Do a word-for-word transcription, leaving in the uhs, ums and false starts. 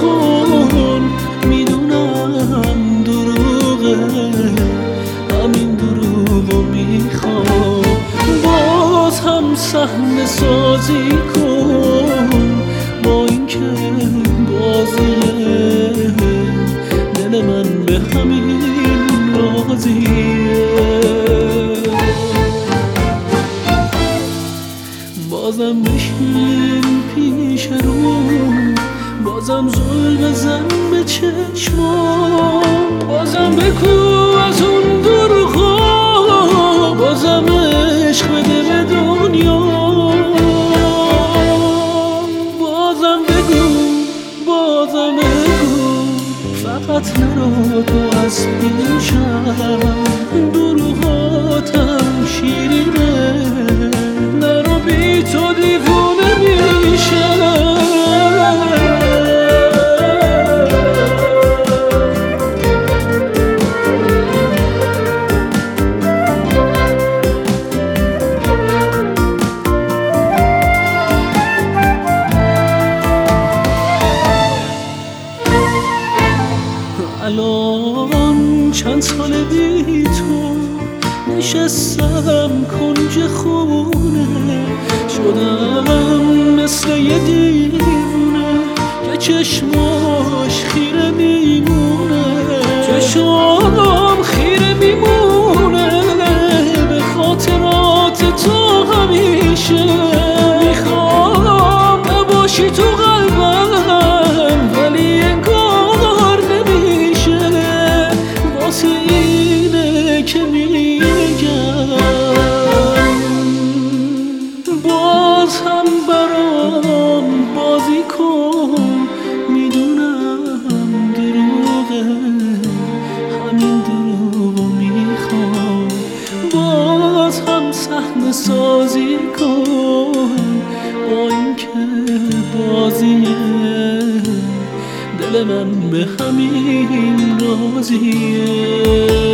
کن، میدونم دروغه، همین دروغو میخوام. باز هم صحنه سازی کن، با این که بازیه، دل من به همین راضیه. بازم بشین پیش رو، بازم زل بزن به چشمام، بازم بگو از اون دروغا، بازم عشق بده به دنیا. بازم بگو، بازم بگو، فقط نرو تو از پیشم، دروغاتم شیرینه، نرو بی تو دیوونه میشم. الان چند سال بی تو نشستم کنج خونه، شدم مثل یه دیوونه که چشماش خیره میمونه، چشمام خیره میمونه به خاطرات تو. همیشه میخوام نباشی تو قلبم، ولی انگار نمیشه، واسه اینه که میگم باز هم برام بازی کن، میدونم دروغه، همین دروغو میخوام. باز هم صحنه سازی کن، با این که بازیه، دل من به همین راضیه.